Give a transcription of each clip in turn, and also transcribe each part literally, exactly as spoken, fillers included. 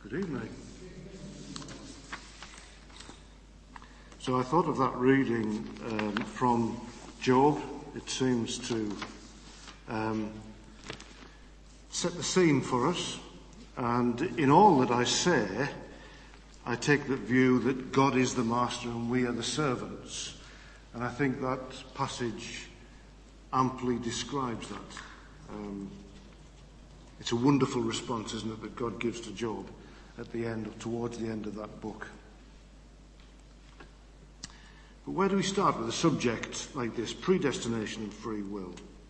Good evening. So I thought of that reading um, from Job. It seems to um, set the scene for us. And in all that I say, I take the view that God is the master and we are the servants. And I think that passage amply describes that. Um, it's a wonderful response, isn't it, that God gives to Job at the end, or towards the end of that book. But where do we start with a subject like this, predestination and free will?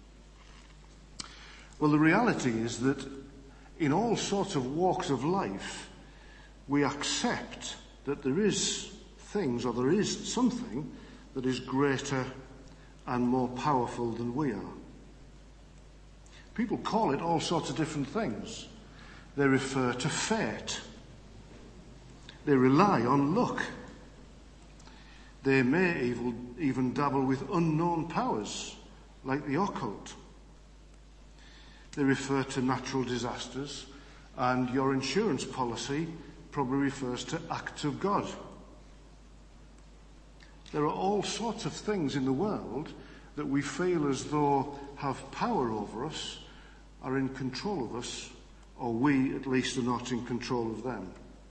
Well, the reality is that in all sorts of walks of life, we accept that there is things, or there is something that is greater and more powerful than we are. People call it all sorts of different things. They refer to fate. They rely on luck. They may even, even dabble with unknown powers, like the occult. They refer to natural disasters, and your insurance policy probably refers to acts of God. There are all sorts of things in the world that we feel as though have power over us, are in control of us, or we at least are not in control of them.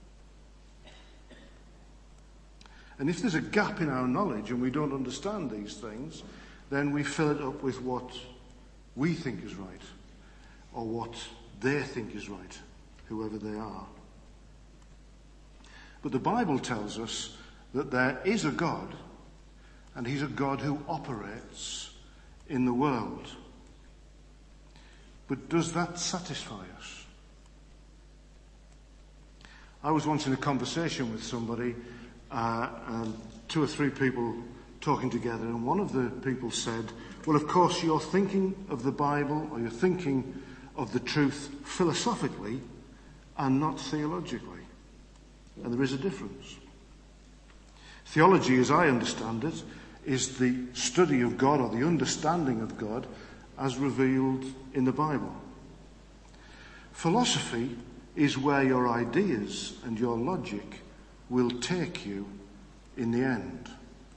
And if there's a gap in our knowledge and we don't understand these things, then we fill it up with what we think is right, or what they think is right, whoever they are. But the Bible tells us that there is a God, and he's a God who operates in the world. But does that satisfy us? I was once in a conversation with somebody, uh, and two or three people talking together, and one of the people said, well, of course, you're thinking of the Bible, or you're thinking of the truth philosophically and not theologically. And there is a difference. Theology, as I understand it, is the study of God, or the understanding of God as revealed in the Bible. Philosophy is where your ideas and your logic will take you in the end.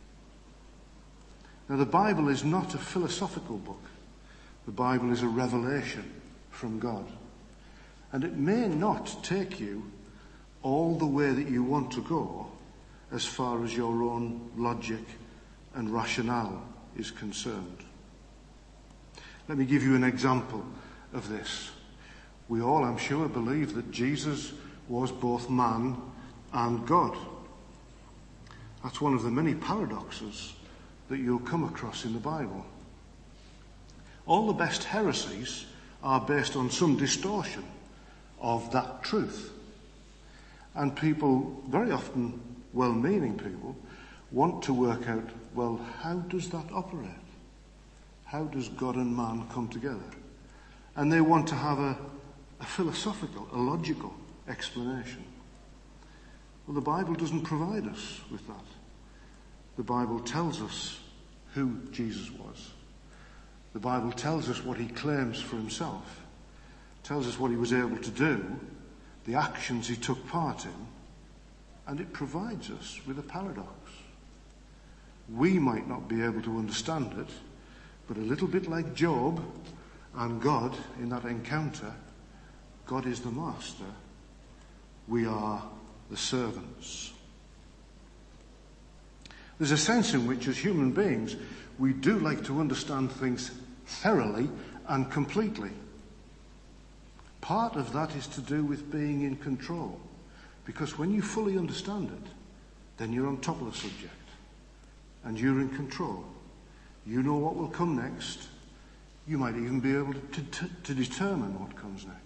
Now, the Bible is not a philosophical book. The Bible is a revelation from God. And it may not take you all the way that you want to go as far as your own logic and rationale is concerned. Let me give you an example of this. We all, I'm sure, believe that Jesus was both man and God. That's one of the many paradoxes that you'll come across in the Bible. All the best heresies are based on some distortion of that truth. And people, very often well-meaning people, want to work out, well, how does that operate? How does God and man come together? And they want to have a, a philosophical, a logical explanation. Well, the Bible doesn't provide us with that. The Bible tells us who Jesus was. The Bible tells us what he claims for himself. It tells us what he was able to do, the actions he took part in, and it provides us with a paradox. We might not be able to understand it, but a little bit like Job and God in that encounter, God is the master. We are the servants. There's a sense in which, as human beings, we do like to understand things thoroughly and completely. Part of that is to do with being in control, because when you fully understand it, then you're on top of the subject, and you're in control. You know what will come next. You might even be able to, to, to determine what comes next.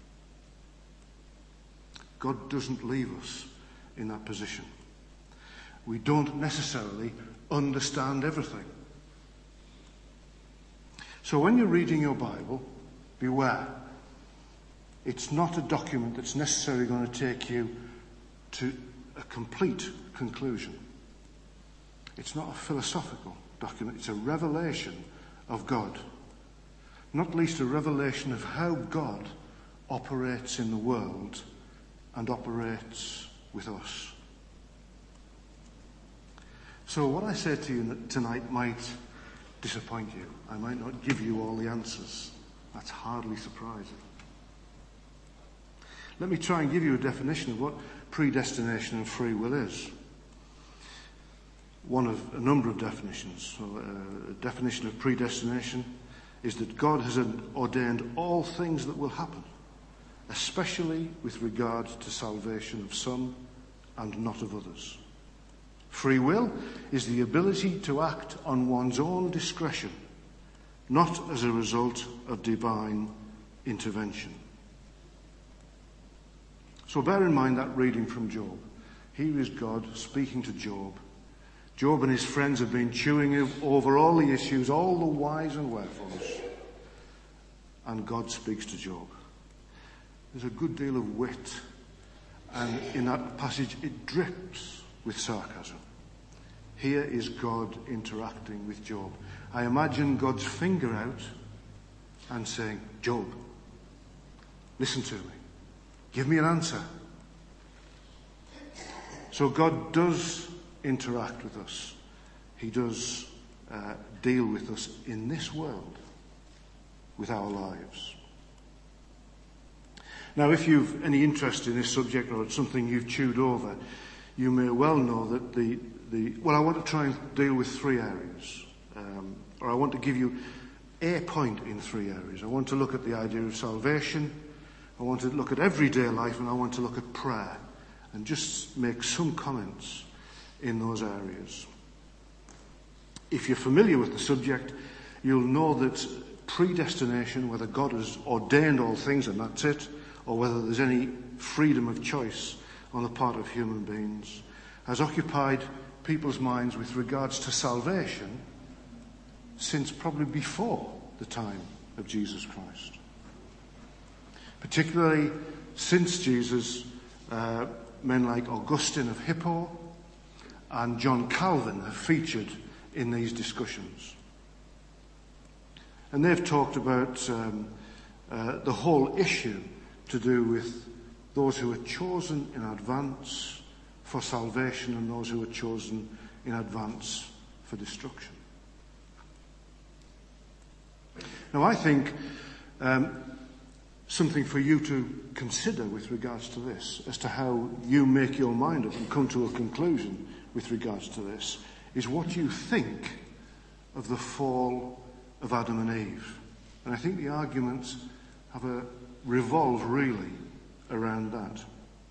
God doesn't leave us in that position. We don't necessarily understand everything. So when you're reading your Bible, beware. It's not a document that's necessarily going to take you to a complete conclusion. It's not a philosophical document. It's a revelation of God. Not least a revelation of how God operates in the world and operates with us. So what I say to you tonight might disappoint you. I might not give you all the answers. That's hardly surprising. Let me try and give you a definition of what predestination and free will is. One of a number of definitions. So, uh, a definition of predestination is that God has ordained all things that will happen, especially with regard to salvation of some and not of others. Free will is the ability to act on one's own discretion, not as a result of divine intervention. So bear in mind that reading from Job. Here is God speaking to Job. Job and his friends have been chewing over all the issues, all the whys and wherefores. And God speaks to Job. There's a good deal of wit, and in that passage it drips with sarcasm. Here is God interacting with Job. I imagine God's finger out and saying, Job, listen to me. Give me an answer. So God does interact with us. He does uh, deal with us in this world, with our lives. Now, if you've any interest in this subject or it's something you've chewed over, you may well know that the, the well, I want to try and deal with three areas. Um, or I want to give you a point in three areas. I want to look at the idea of salvation, I want to look at everyday life, and I want to look at prayer, and just make some comments in those areas. If you're familiar with the subject, you'll know that predestination, whether God has ordained all things and that's it, or whether there's any freedom of choice on the part of human beings, has occupied people's minds with regards to salvation since probably before the time of Jesus Christ. Particularly since Jesus, uh, men like Augustine of Hippo and John Calvin have featured in these discussions. And they've talked about um, uh, the whole issue to do with those who are chosen in advance for salvation and those who are chosen in advance for destruction. Now, I think um, something for you to consider with regards to this, as to how you make your mind up and come to a conclusion with regards to this, is what you think of the fall of Adam and Eve. And I think the arguments have a revolve really around that.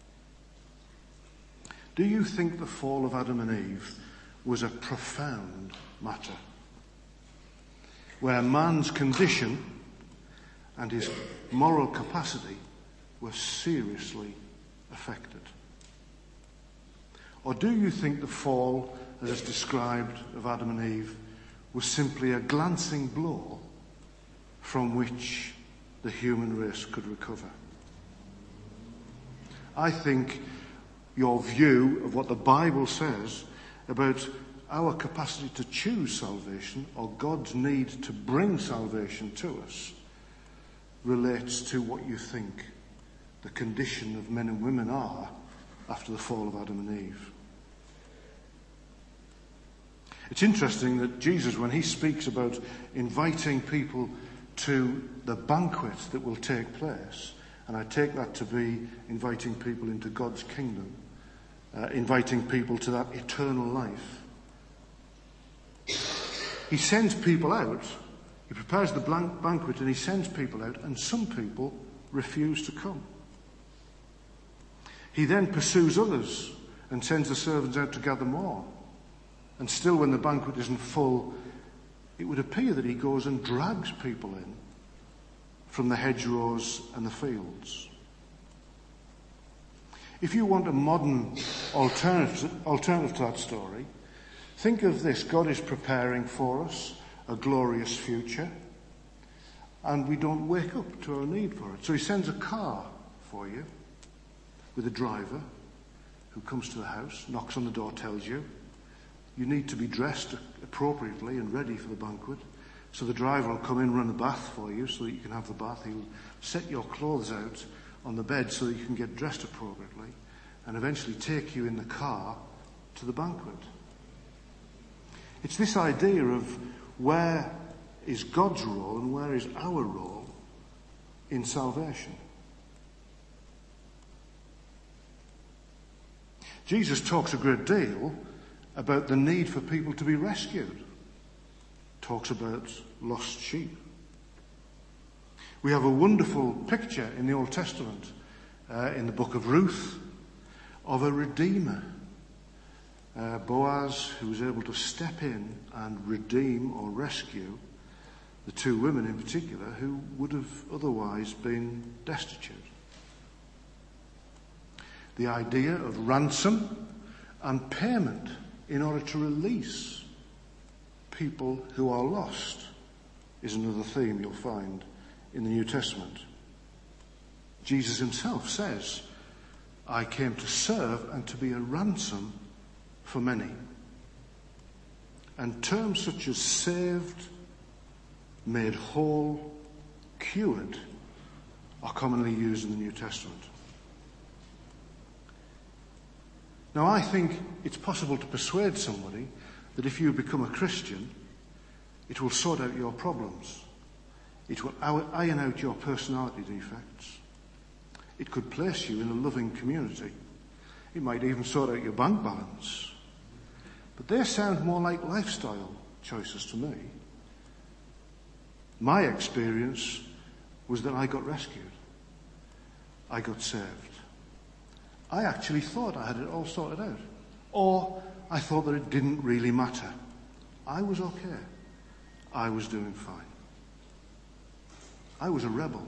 Do you think the fall of Adam and Eve was a profound matter, where man's condition and his moral capacity were seriously affected? Or do you think the fall, as is described, of Adam and Eve was simply a glancing blow from which the human race could recover? I think your view of what the Bible says about our capacity to choose salvation, or God's need to bring salvation to us, relates to what you think the condition of men and women are after the fall of Adam and Eve. It's interesting that Jesus, when he speaks about inviting people to the banquet that will take place, and I take that to be inviting people into God's kingdom, uh, inviting people to that eternal life. He sends people out, he prepares the banquet and he sends people out, and some people refuse to come. He then pursues others and sends the servants out to gather more. And still, when the banquet isn't full, it would appear that he goes and drags people in from the hedgerows and the fields. If you want a modern alternative, alternative to that story, think of this. God is preparing for us a glorious future, and we don't wake up to our need for it. So he sends a car for you with a driver who comes to the house, knocks on the door, tells you you need to be dressed appropriately and ready for the banquet. So the driver will come in, run a bath for you so that you can have the bath. He'll set your clothes out on the bed so that you can get dressed appropriately, and eventually take you in the car to the banquet. It's this idea of where is God's role and where is our role in salvation. Jesus talks a great deal about the need for people to be rescued. Talks about lost sheep. We have a wonderful picture in the Old Testament, uh, in the book of Ruth, of a redeemer. Uh, Boaz, who was able to step in and redeem or rescue the two women in particular who would have otherwise been destitute. The idea of ransom and payment in order to release people who are lost is another theme you'll find in the New Testament. Jesus himself says, I came to serve and to be a ransom for many. And terms such as saved, made whole, cured are commonly used in the New Testament. Now, I think it's possible to persuade somebody that if you become a Christian, it will sort out your problems. It will iron out your personality defects. It could place you in a loving community. It might even sort out your bank balance. But they sound more like lifestyle choices to me. My experience was that I got rescued. I got saved. I actually thought I had it all sorted out. Or I thought that it didn't really matter. I was okay. I was doing fine. I was a rebel.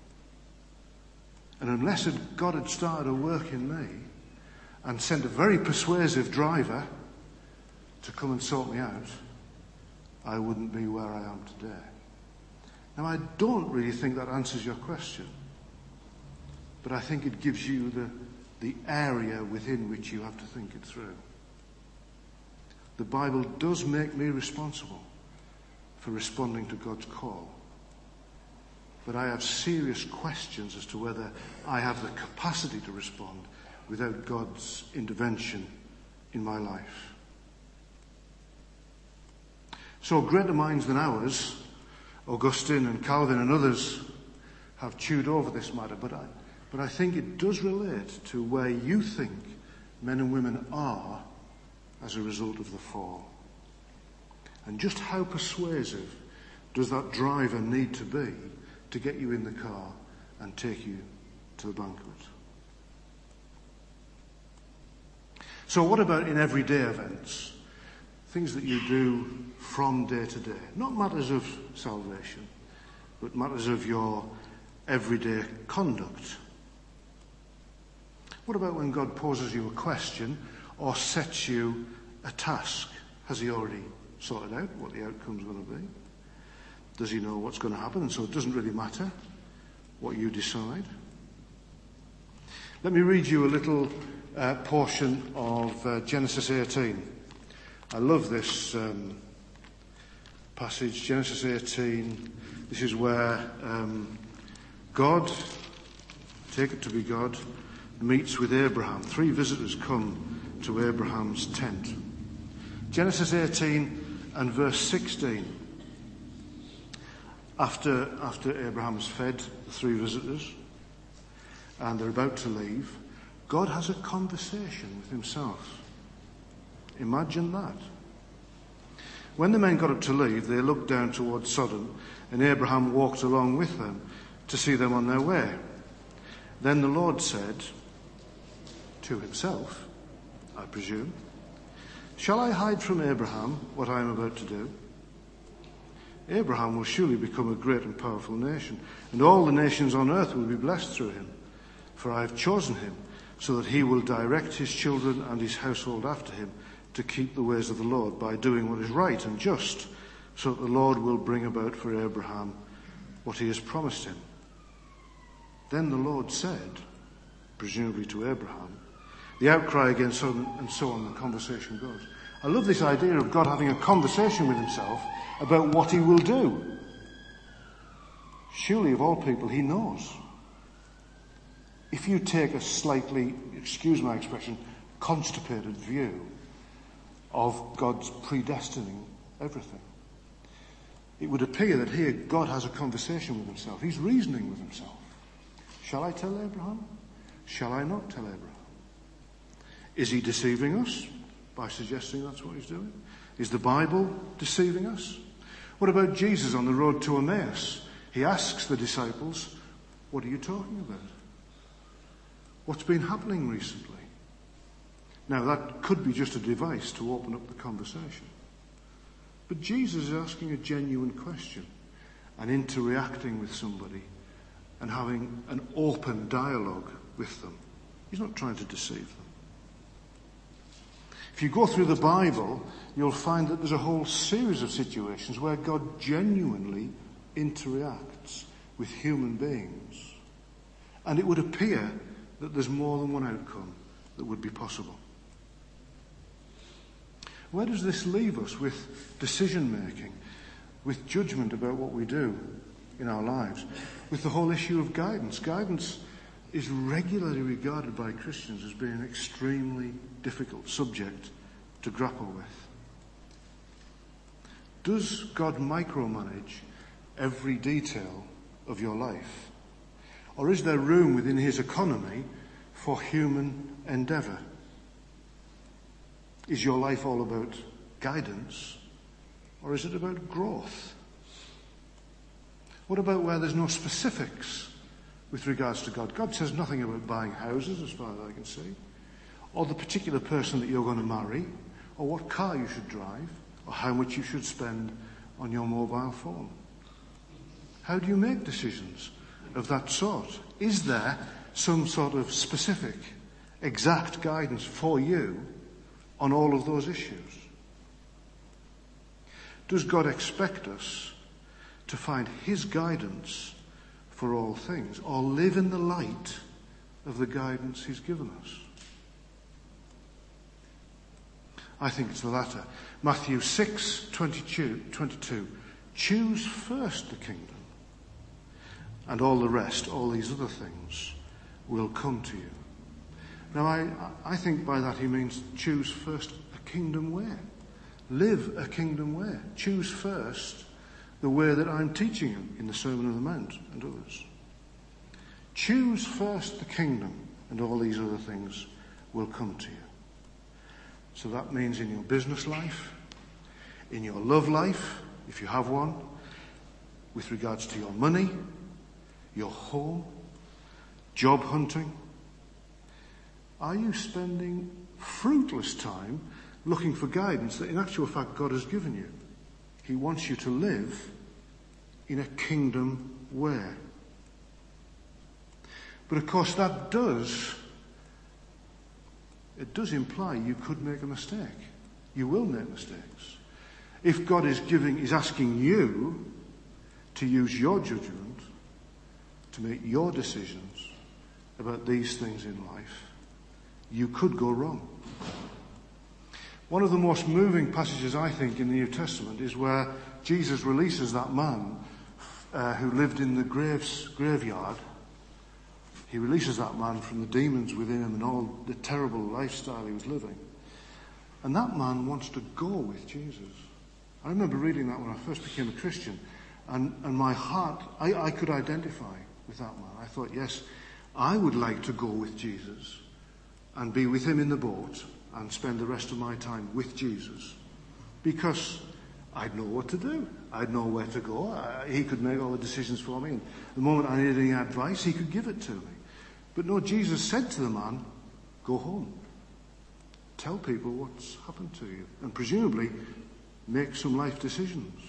And unless God had started a work in me and sent a very persuasive driver to come and sort me out, I wouldn't be where I am today. Now, I don't really think that answers your question, but I think it gives you the, the area within which you have to think it through. The Bible does make me responsible for responding to God's call, but I have serious questions as to whether I have the capacity to respond without God's intervention in my life. So greater minds than ours, Augustine and Calvin and others, have chewed over this matter, but I, but I think it does relate to where you think men and women are as a result of the fall. And just how persuasive does that driver need to be to get you in the car and take you to the banquet? So what about in everyday events? Things that you do from day to day. Not matters of salvation, but matters of your everyday conduct. What about when God poses you a question or sets you a task? Has he already sorted out what the outcome's going to be? Does he know what's going to happen? And so it doesn't really matter what you decide. Let me read you a little uh, portion of uh, Genesis eighteen. I love this um, passage, Genesis eighteen. This is where um, God, take it to be God, meets with Abraham. Three visitors come to Abraham's tent. Genesis eighteen and verse sixteen. After, after Abraham's fed the three visitors and they're about to leave, God has a conversation with himself. Imagine that. When the men got up to leave, they looked down towards Sodom, and Abraham walked along with them to see them on their way. Then the Lord said to himself, I presume, shall I hide from Abraham what I am about to do? Abraham will surely become a great and powerful nation, and all the nations on earth will be blessed through him. For I have chosen him so that he will direct his children and his household after him to keep the ways of the Lord by doing what is right and just, so that the Lord will bring about for Abraham what he has promised him. Then the Lord said, presumably to Abraham, the outcry against Sodom, and so on, the conversation goes. I love this idea of God having a conversation with himself about what he will do. Surely, of all people, he knows. if you take a slightly, excuse my expression, constipated view of God's predestining everything, it would appear that here God has a conversation with himself. He's reasoning with himself. Shall I tell Abraham? Shall I not tell Abraham? Is he deceiving us by suggesting that's what he's doing? Is the Bible deceiving us? What about Jesus on the road to Emmaus? He asks the disciples, what are you talking about? What's been happening recently? Now that could be just a device to open up the conversation. But Jesus is asking a genuine question and interacting with somebody and having an open dialogue with them. He's not trying to deceive them. If you go through the Bible, you'll find that there's a whole series of situations where God genuinely interacts with human beings. And it would appear that there's more than one outcome that would be possible. Where does this leave us with decision making, with judgment about what we do in our lives, with the whole issue of guidance? Guidance is regularly regarded by Christians as being an extremely difficult subject to grapple with. Does God micromanage every detail of your life? Or is there room within his economy for human endeavour? Is your life all about guidance, or is it about growth? What about where there's no specifics with regards to God? God says nothing about buying houses, as far as I can see, or the particular person that you're going to marry, or what car you should drive, or how much you should spend on your mobile phone. How do you make decisions of that sort? Is there some sort of specific, exact guidance for you on all of those issues? Does God expect us to find his guidance for all things, or live in the light of the guidance he's given us? I think it's the latter. Matthew six twenty-two. Choose first the kingdom, and all the rest, all these other things, will come to you. Now, I, I think by that he means choose first a kingdom way. Live a kingdom way. Choose first the way that I'm teaching you in the Sermon on the Mount and others. Choose first the kingdom, and all these other things will come to you. So that means in your business life, in your love life, if you have one, with regards to your money, your home, job hunting. Are you spending fruitless time looking for guidance that in actual fact God has given you? He wants you to live in a kingdom way. But of course that does, it does imply you could make a mistake. You will make mistakes. If God is giving, is asking you to use your judgment to make your decisions about these things in life, you could go wrong. One of the most moving passages, I think, in the New Testament is where Jesus releases that man uh, who lived in the graves, graveyard. He releases that man from the demons within him and all the terrible lifestyle he was living. And that man wants to go with Jesus. I remember reading that when I first became a Christian, and, and my heart, I, I could identify with that man. I thought, yes, I would like to go with Jesus and be with him in the boat and spend the rest of my time with Jesus, because I'd know what to do. I'd know where to go. I, he could make all the decisions for me. And the moment I needed any advice, he could give it to me. But no, Jesus said to the man, go home. Tell people what's happened to you. And presumably, make some life decisions.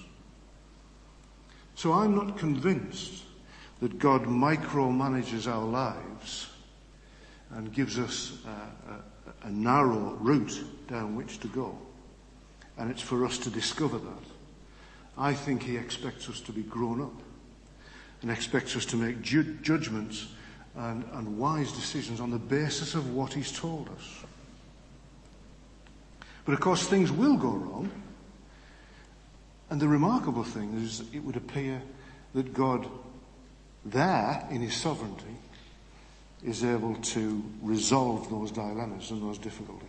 So I'm not convinced that God micromanages our lives and gives us a, a, a narrow route down which to go. And it's for us to discover that. I think he expects us to be grown up and expects us to make ju- judgments and, and wise decisions on the basis of what he's told us. But of course things will go wrong. And the remarkable thing is it would appear that God there in his sovereignty is able to resolve those dilemmas and those difficulties.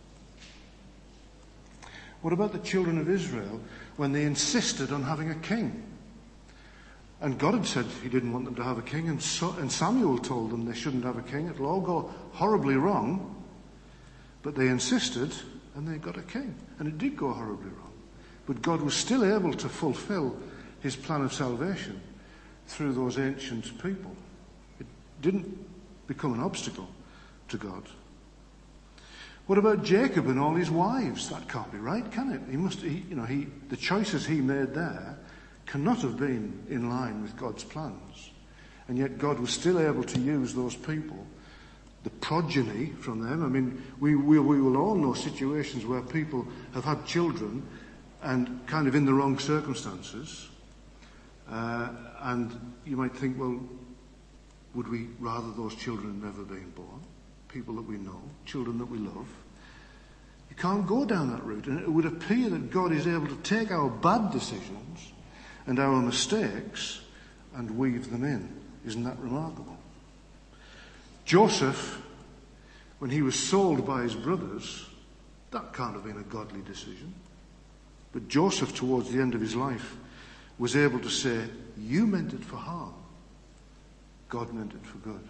What about the children of Israel when they insisted on having a king? And God had said he didn't want them to have a king, and, so, and Samuel told them they shouldn't have a king. It'll all go horribly wrong. But they insisted, and they got a king. And it did go horribly wrong. But God was still able to fulfill his plan of salvation through those ancient people. It didn't become an obstacle to God. What about Jacob and all his wives? That can't be right, can it? He must, he, you know, he, the choices he made there cannot have been in line with God's plans. And yet God was still able to use those people, the progeny from them. I mean, we, we, we will all know situations where people have had children and kind of in the wrong circumstances. Uh, and you might think, well, would we rather those children never been born? People that we know, children that we love. You can't go down that route. And it would appear that God is able to take our bad decisions and our mistakes and weave them in. Isn't that remarkable? Joseph, when he was sold by his brothers, that can't have been a godly decision. But Joseph, towards the end of his life, was able to say, you meant it for harm. God meant it for good.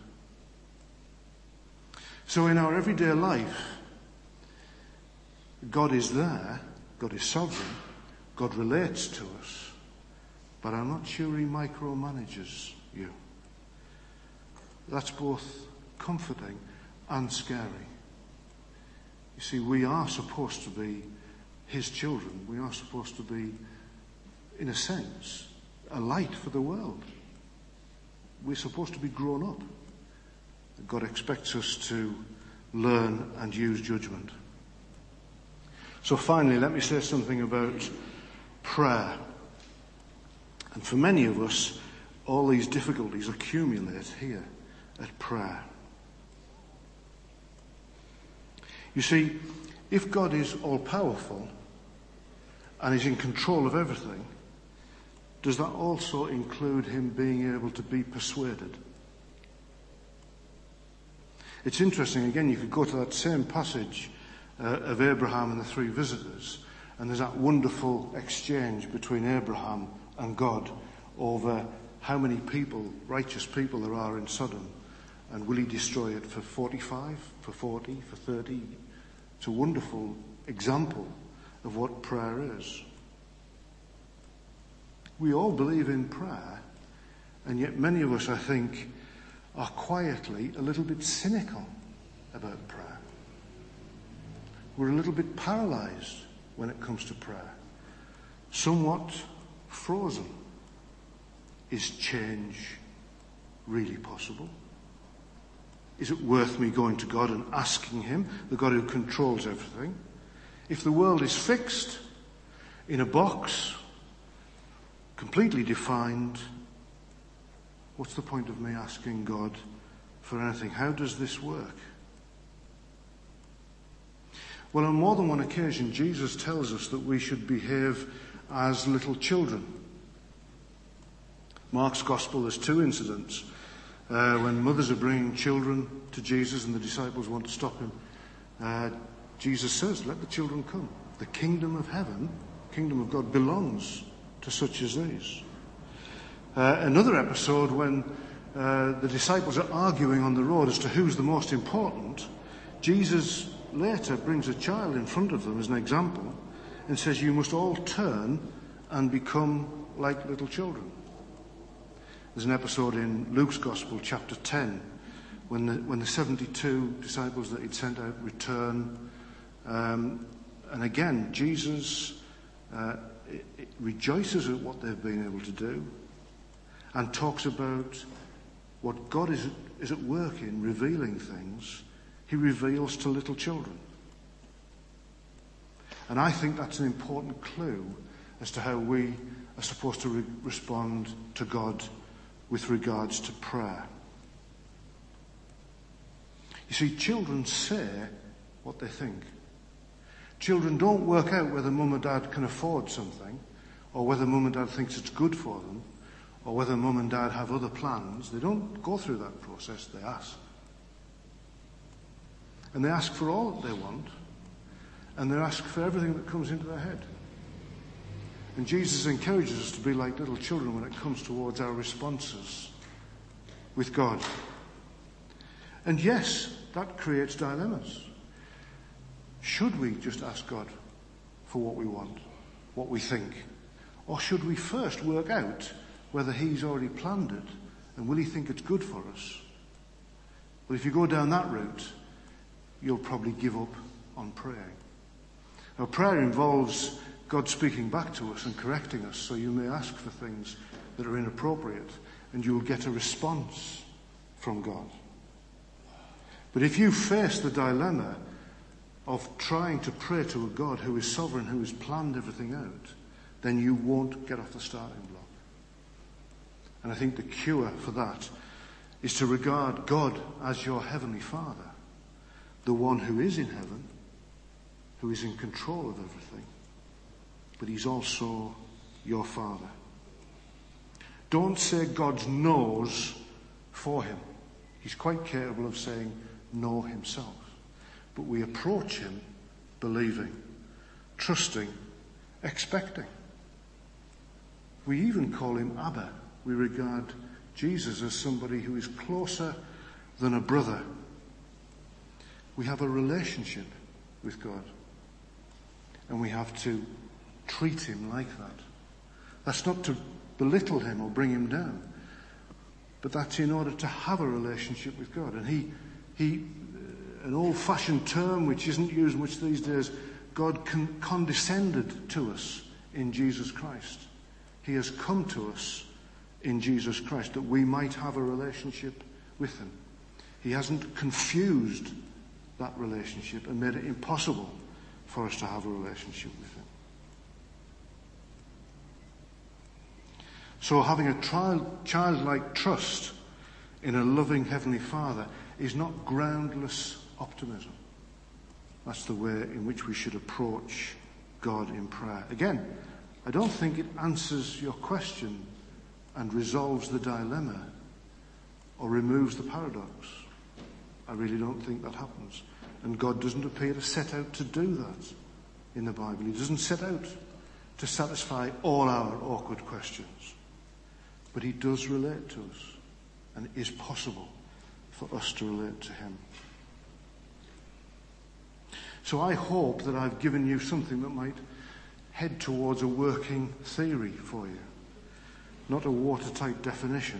So in our everyday life, God is there, God is sovereign, God relates to us, but I'm not sure he micromanages you. That's both comforting and scary. You see, we are supposed to be his children. We are supposed to be, in a sense, a light for the world. We're supposed to be grown up. God expects us to learn and use judgment. So finally, let me say something about prayer. And for many of us, all these difficulties accumulate here at prayer. You see, if God is all-powerful and is in control of everything, does that also include him being able to be persuaded? It's interesting, again, you could go to that same passage uh, of Abraham and the three visitors, and there's that wonderful exchange between Abraham and God over how many people, righteous people there are in Sodom, and will he destroy it for forty-five, for forty, for thirty? It's a wonderful example of what prayer is. We all believe in prayer, and yet many of us, I think, are quietly a little bit cynical about prayer. We're a little bit paralyzed when it comes to prayer, somewhat frozen. Is change really possible? Is it worth me going to God and asking him, the God who controls everything? If the world is fixed in a box, completely defined, what's the point of me asking God for anything? How does this work? Well, on more than one occasion, Jesus tells us that we should behave as little children. Mark's Gospel, there's two incidents uh, when mothers are bringing children to Jesus and the disciples want to stop him. Uh, Jesus says, let the children come. The kingdom of heaven, kingdom of God, belongs to such as these. Uh, another episode when uh, the disciples are arguing on the road as to who's the most important, Jesus later brings a child in front of them as an example and says, you must all turn and become like little children. There's an episode in Luke's Gospel, chapter ten, when the, when the seventy-two disciples that he'd sent out return. Um, and again, Jesus uh, it, it rejoices at what they've been able to do and talks about what God is, is at work in revealing things. He reveals to little children. And I think that's an important clue as to how we are supposed to re- respond to God with regards to prayer. You see, children say what they think. Children don't work out whether mum and dad can afford something, or whether mum and dad thinks it's good for them, or whether mum and dad have other plans. They don't go through that process, they ask. And they ask for all that they want. And they ask for everything that comes into their head. And Jesus encourages us to be like little children when it comes towards our responses with God. And yes, that creates dilemmas. Should we just ask God for what we want, what we think? Or should we first work out whether he's already planned it and will he think it's good for us? Well, if you go down that route, you'll probably give up on praying. Now, prayer involves God speaking back to us and correcting us, so you may ask for things that are inappropriate and you'll get a response from God. But if you face the dilemma of trying to pray to a God who is sovereign, who has planned everything out, then you won't get off the starting block. And I think the cure for that is to regard God as your heavenly Father, the one who is in heaven, who is in control of everything, but he's also your Father. Don't say God's no's for him. He's quite capable of saying no himself. But we approach him believing, trusting, expecting. We even call him Abba. We regard Jesus as somebody who is closer than a brother. We have a relationship with God. And we have to treat him like that. That's not to belittle him or bring him down. But that's in order to have a relationship with God. And he, he, an old-fashioned term which isn't used much these days, God con- condescended to us in Jesus Christ. He has come to us in Jesus Christ that we might have a relationship with him. He hasn't confused that relationship and made it impossible for us to have a relationship with him. So having a child, childlike trust in a loving Heavenly Father is not groundless optimism. That's the way in which we should approach God in prayer. Again, I don't think it answers your question and resolves the dilemma or removes the paradox. I really don't think that happens. And God doesn't appear to set out to do that in the Bible. He doesn't set out to satisfy all our awkward questions. But he does relate to us, and it is possible for us to relate to him. So I hope that I've given you something that might head towards a working theory for you, not a watertight definition.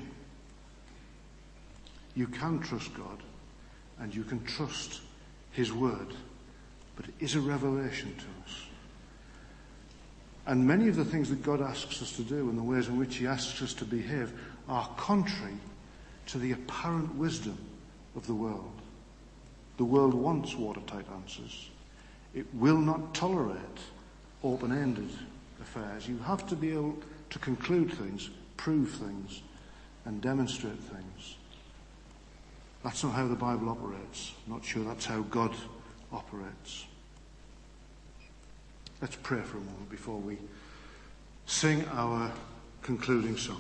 You can trust God, and you can trust his word, but it is a revelation to us. And many of the things that God asks us to do and the ways in which he asks us to behave are contrary to the apparent wisdom of the world. The world wants watertight answers. It will not tolerate open-ended affairs. You have to be able to conclude things, prove things, and demonstrate things. That's not how the Bible operates. I'm not sure that's how God operates. Let's pray for a moment before we sing our concluding song.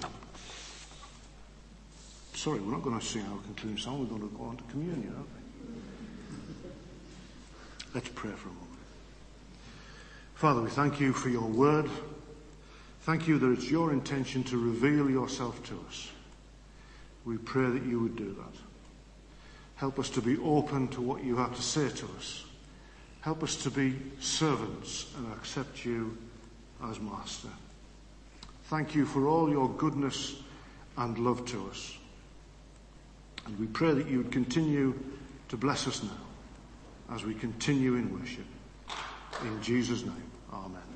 Sorry, we're not going to sing our concluding song. We're going to go on to communion, aren't we? Let's pray for a moment. Father, we thank you for your word. Thank you that it's your intention to reveal yourself to us. We pray that you would do that. Help us to be open to what you have to say to us. Help us to be servants and accept you as master. Thank you for all your goodness and love to us. And we pray that you would continue to bless us now as we continue in worship. In Jesus' name, amen.